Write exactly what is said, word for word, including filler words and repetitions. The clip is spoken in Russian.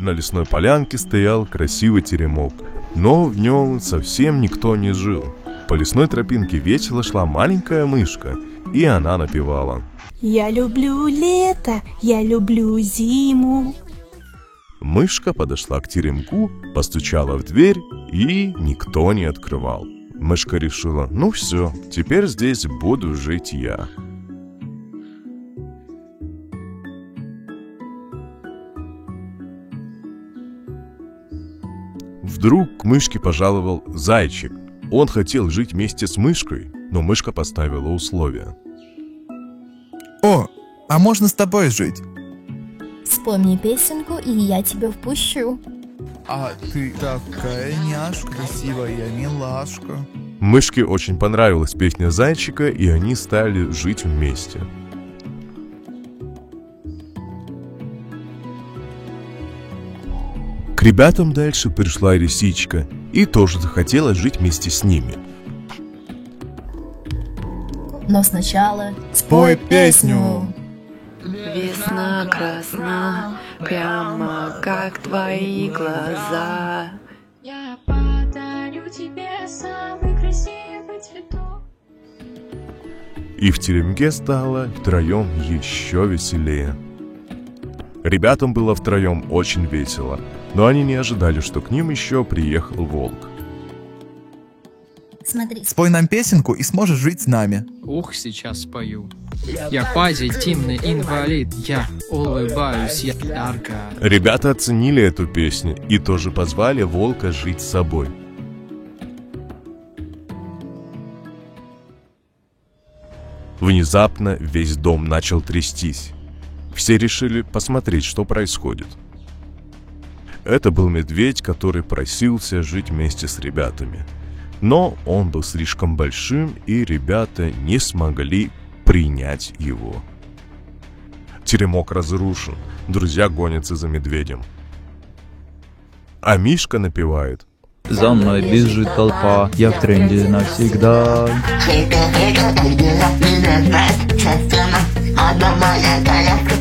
На лесной полянке стоял красивый теремок, но в нем совсем никто не жил. По лесной тропинке весело шла маленькая мышка, и она напевала: «Я люблю лето, я люблю зиму». Мышка подошла к теремку, постучала в дверь, и никто не открывал. Мышка решила: ну все, теперь здесь буду жить я. Вдруг к мышке пожаловал зайчик. Он хотел жить вместе с мышкой, но мышка поставила условия. О, а можно с тобой жить? Спой мне песенку, и я тебя впущу. А ты такая няшка, красивая милашка. Мышке очень понравилась песня зайчика, и они стали жить вместе. К ребятам дальше пришла лисичка и тоже захотела жить вместе с ними. Но сначала спой песню. Весна красна, прямо как твои глаза. Я подарю тебе самый красивый цветок. И в теремке стало втроем еще веселее. Ребятам было втроем очень весело, но они не ожидали, что к ним еще приехал волк. смотри. Спой нам песенку и сможешь жить с нами. Ух, сейчас спою. Я позитивный инвалид, я улыбаюсь, я ярко. Ребята оценили эту песню и тоже позвали волка жить с собой. Внезапно весь дом начал трястись. Все решили посмотреть, что происходит. Это был медведь, который просился жить вместе с ребятами. Но он был слишком большим, и ребята не смогли принять его. Теремок разрушен, друзья гонятся за медведем. А Мишка напевает: за мной бежит толпа, я в тренде навсегда. Одна моя